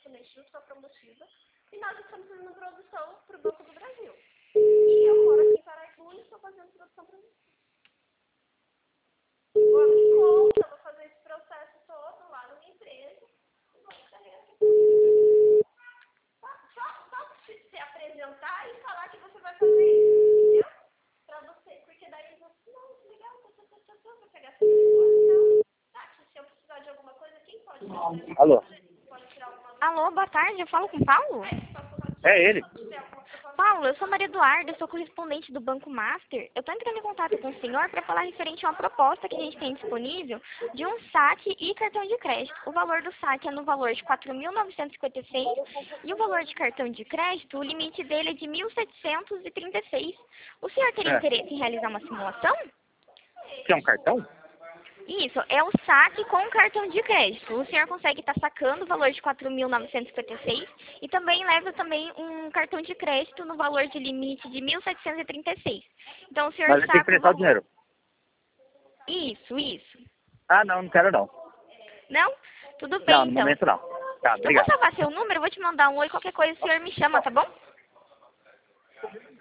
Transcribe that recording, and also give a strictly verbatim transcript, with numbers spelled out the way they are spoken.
correspondente junto com a promotiva. E nós estamos fazendo produção para o Banco do Brasil. E eu moro aqui em Paraíba e estou fazendo produção para mim. Vou abrir conta, vou fazer esse processo todo lá na minha empresa. Vou carregar aqui. Só, só, só se apresentar e falar que você vai fazer isso, entendeu? Pra você, porque daí eles vão assim, não, legal, tô, tô, tô, tô, tô, vou pegar essa pessoa, tá, se eu precisar de alguma coisa, quem pode fazer? Alô? Pode tirar alguma... Alô, boa tarde, eu falo com o Paulo? É ele. Paulo, eu sou Maria Eduarda, eu sou correspondente do Banco Master. Eu estou entrando em contato com o senhor para falar referente a uma proposta que a gente tem disponível de um saque e cartão de crédito. O valor do saque é no valor de quatro mil novecentos e cinquenta e seis e o valor de cartão de crédito, o limite dele é de mil setecentos e trinta e seis. O senhor teria É. interesse em realizar uma simulação? Quer um cartão? Isso, é o saque com cartão de crédito. O senhor consegue estar sacando o valor de quatro mil novecentos e cinquenta e seis e também leva também um cartão de crédito no valor de limite de mil setecentos e trinta e seis. Então o senhor Mas ele tem que saca o prestar o valor... dinheiro. Isso, isso. Ah, não, não quero não. Não? Tudo bem, Não, no então. momento não. Tá, Eu vou obrigado. salvar seu número, vou te mandar um oi, qualquer coisa o senhor me chama, tá bom?